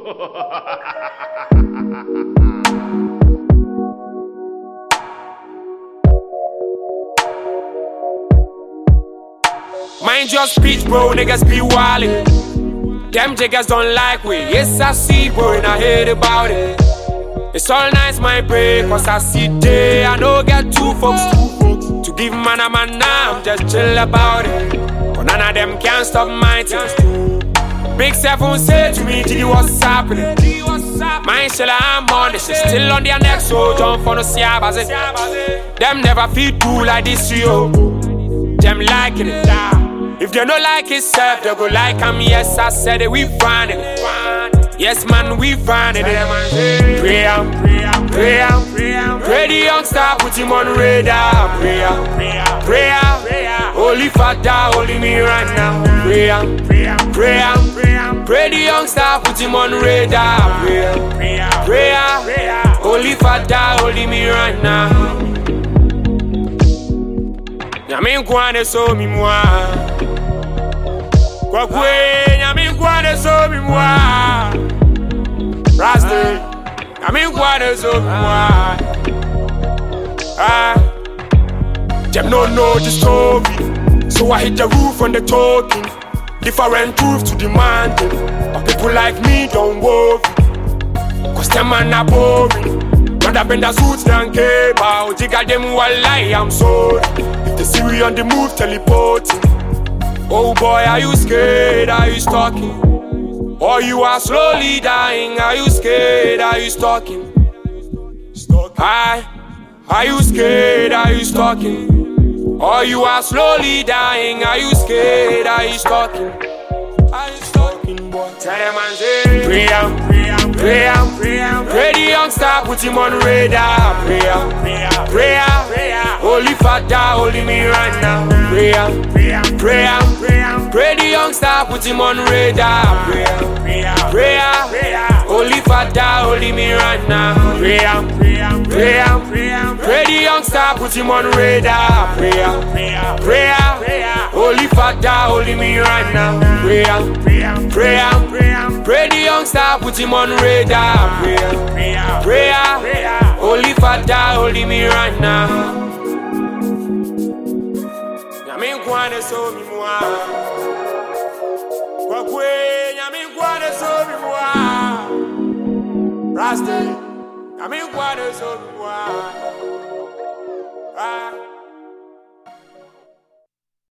Mind your speech, bro, niggas be wildin'. Them jiggers don't like we. Yes, I see, bro, and I heard about it. It's all nice, my break, cause I see day. I know get two folks to give man a man now. I'm just chill about it. But none of them can stop my thing. Big Seven say to me, G, what's happening? Mine shell, I'm on this shit. Still on their neck, so don't for no siabaze. Them never feel do like this, yo. Them liking it. If they don't like it, self, they go like I'm. Yes, I said it, we finding it. Yes, man, we finding it. Pray the youngster, put him on radar. Pray, Holy Father, holding me right now. Pray the youngster, put him on radar. Pray, Holy Father, holding me right now. Yamin kwane so mi mwa. Kwa kwe yamin kwane so mi mwa. Rasta yamin kwane so mi mwa. Them no know the story, so I hit the roof on the talking. Different truths to demanding, but people like me don't worry, cause them man are boring. Rather bend the suits than care about. Jigga them will lie, I'm sorry. If they see we on the move, teleporting. Oh boy, are you scared? Are you stalking? Or you are slowly dying? Are you scared? Are you stalking? Are you scared? Are you stalking? Or you are slowly dying? Are you scared? Are you stalking? Are you stalking, boy? Tell them and say, pray the youngster, put him on radar. Pray, Holy Father, holding me right now. Pray the youngster, put him on radar. Pray, Holy Father, holding me right now. Pray the youngster, put him on radar. Pray, Holy Father, holding me right now. Pray the youngster, put him on radar. Pray, Holy Father, holding me right now. Yamin kwane so mi mwa. Kwa kwe yamin kwane so mi mwa. Rasta yamin kwane so mi mwa.